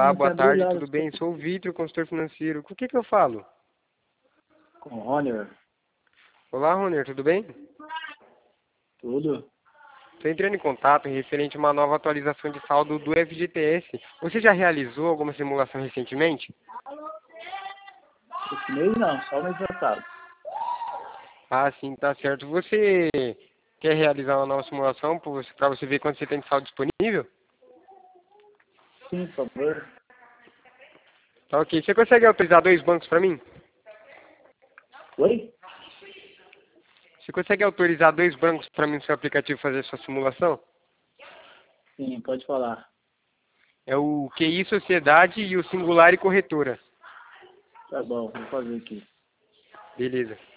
Olá, Não boa tá tarde, brilhando. tudo bem? Sou o Vitor, consultor financeiro. Com o que eu falo? Com o Ronier. Olá, Roner, tudo bem? Tudo. Estou entrando em contato em referente a uma nova atualização de saldo do FGTS. Você já realizou alguma simulação recentemente? Esse mês não, só o mês passado. Ah, sim, tá certo. Você quer realizar uma nova simulação para você ver quanto você tem de saldo disponível? Sim, por favor. Tá ok. Você consegue autorizar dois bancos para mim? Oi? Você consegue autorizar dois bancos para mim no seu aplicativo fazer sua simulação? Sim, pode falar. É o QI Sociedade e o Singular e Corretora. Tá bom, vou fazer aqui. Beleza.